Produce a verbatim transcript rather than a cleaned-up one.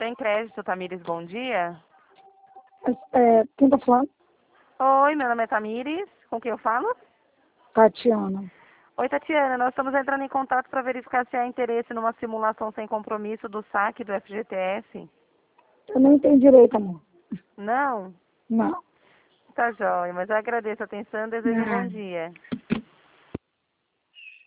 Bem Crédito, Tamires, bom dia. É, quem tá falando? Oi, meu nome é Tamires, com quem eu falo? Tatiana. Oi, Tatiana, nós estamos entrando em contato para verificar se há interesse numa simulação sem compromisso do saque do F G T S. Eu não entendi direito, amor. Não? Não. Tá jóia, mas eu agradeço a atenção e desejo um bom Não. dia.